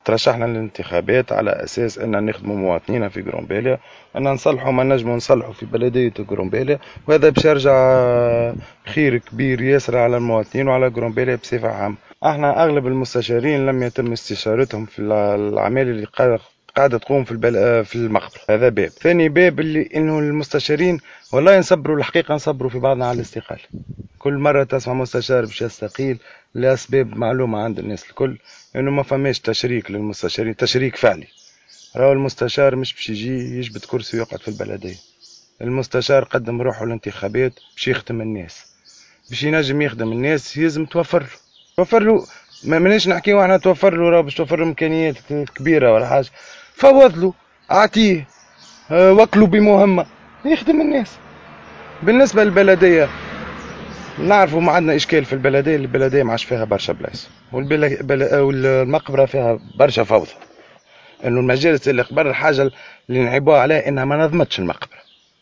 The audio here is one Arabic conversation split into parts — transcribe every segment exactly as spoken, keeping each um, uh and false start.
ترشحنا للانتخابات على أساس أن نخدموا مواطنينا في جرومبيليا، أن نصلحوا ما نجموا نصلحوا في بلدية جرومبيليا، وهذا باش يرجع خير كبير ياسر على المواطنين وعلى جرومبيليا بصفة عامة. احنا أغلب المستشارين لم يتم استشارتهم في الأعمال اللي قاعدة تقوم في البل... في المقبرة. هذا باب. ثاني باب اللي إنه المستشارين والله نصبروا الحقيقة نصبروا في بعضنا على الاستقالة. كل مرة تسمع مستشار باش يستقيل لأسباب معلومة عند الناس الكل انه ما فماش تشريك للمستشارين، تشريك فعلي. راهو المستشار مش باش يجي يجبد كرسي ويقعد في البلدية. المستشار قدم روحه للانتخابات باش يخدم الناس، باش ينجم يخدم الناس يلزم توفر له توفر له ما مناش نحكيو احنا توفر له، راه باش توفر له امكانيات كبيرة ولا حاجة، فوض له، اعطيه، أه وكله بمهمة يخدم الناس. بالنسبة للبلدية نعرفوا ما عندنا اشكال في البلديه، البلديه ما عادش فيها برشا بلايص، والمقبره فيها برشا فوضى. انه المجالس اللي قبل الحاجه اللي نعيبوها عليها انها ما نظمتش المقبره،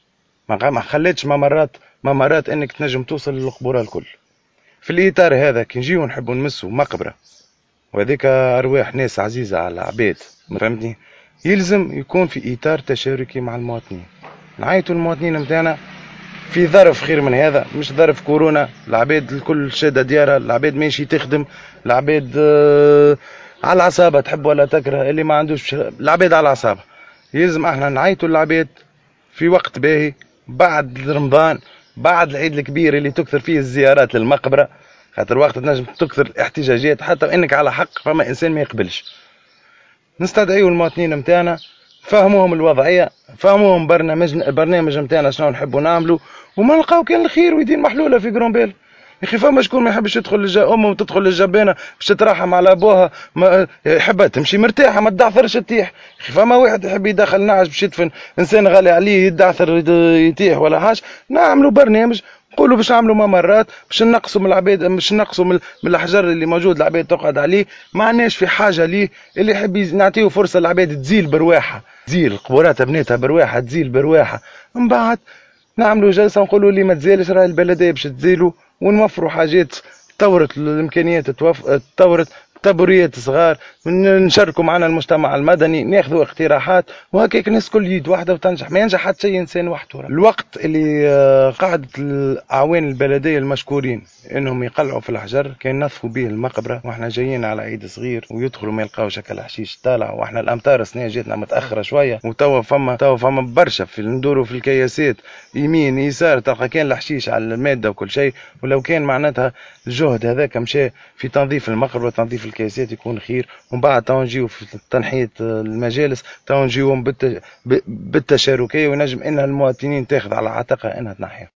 ما خلتش ممرات ممرات انك تنجم توصل للقبور الكل. في الاطار هذا كي نجيو نحبوا نمسوا مقبره وهذيك ارواح ناس عزيزه على العباد، فهمتني، يلزم يكون في اطار تشاركي مع المواطنين. نعيطوا المواطنين نتاعنا في ظرف خير من هذا، مش ظرف كورونا، العباد الكل شادة ديارها، العباد ماشي تخدم، العباد آه على العصابة، تحب ولا تكره، اللي ما عندوش العباد على العصابة. يلزم احنا نعيطوا العباد في وقت باهي بعد رمضان، بعد العيد الكبير اللي تكثر فيه الزيارات للمقبرة، خاطر وقت تنجم تكثر الاحتجاجات حتى وانك على حق فما انسان ما يقبلش. نستدعيو المواطنين متاعنا، فهموهم الوضعيه، فهموهم برنامج برنامج نتاعنا شنو نحبوا نعملوا، وما نلقاو كان الخير ويدين محلوله في جرومبيل. يا اخي فما شكون ما يحبش يدخل للجا امه وتدخل للجبانه باش تتراحم على ابوها، ما يحبها تمشي مرتاحه ما تدعثرش تطيح. يا اخي فما واحد يحب يدخل نعش باش يدفن انسان غالي عليه يدعثر يطيح ولا حاجه. نعملوا برنامج نقولوا باش نعملوا ممرات باش نقصوا من العباد، باش نقصوا من الاحجار اللي موجود العباد تقعد عليه، ما عندناش في حاجه ليه. اللي يحب نعطيه فرصه العباد تزيل برواحه، تزيل القبورات بنيتها برواحه، تزيل برواحه، من بعد نعملوا جلسه نقولوا اللي ما تزالش راهي البلديه باش تزيلوا، ونوفروا حاجات تطورت الامكانيات، تطورت تبوريات صغار، نشاركوا معنا المجتمع المدني، ناخذوا اقتراحات، وهكاك الناس كل يد واحده وتنجح. ما ينجح حتى شيء انسان وحده. الوقت اللي قاعدة الاعوان البلديه المشكورين انهم يقلعوا في الحجر كان نظفوا به المقبره، واحنا جايين على عيد صغير ويدخلوا ما يلقاوش هكا الحشيش طالع، واحنا الامطار السنه جاتنا متاخره شويه، وتوا فما توا فما برشا في ندوروا في الكياسات يمين يسار تلقى كان الحشيش على الماده وكل شيء. ولو كان معناتها الجهد هذاك مشى في تنظيف المقبره وتنظيف الكياسات يكون خير. ومن بعد تو نجيو في تنحيه المجالس، تو نجيو بالتشاركيه ونجم ان المواطنين تاخذ على عاتقها انها تنحيها.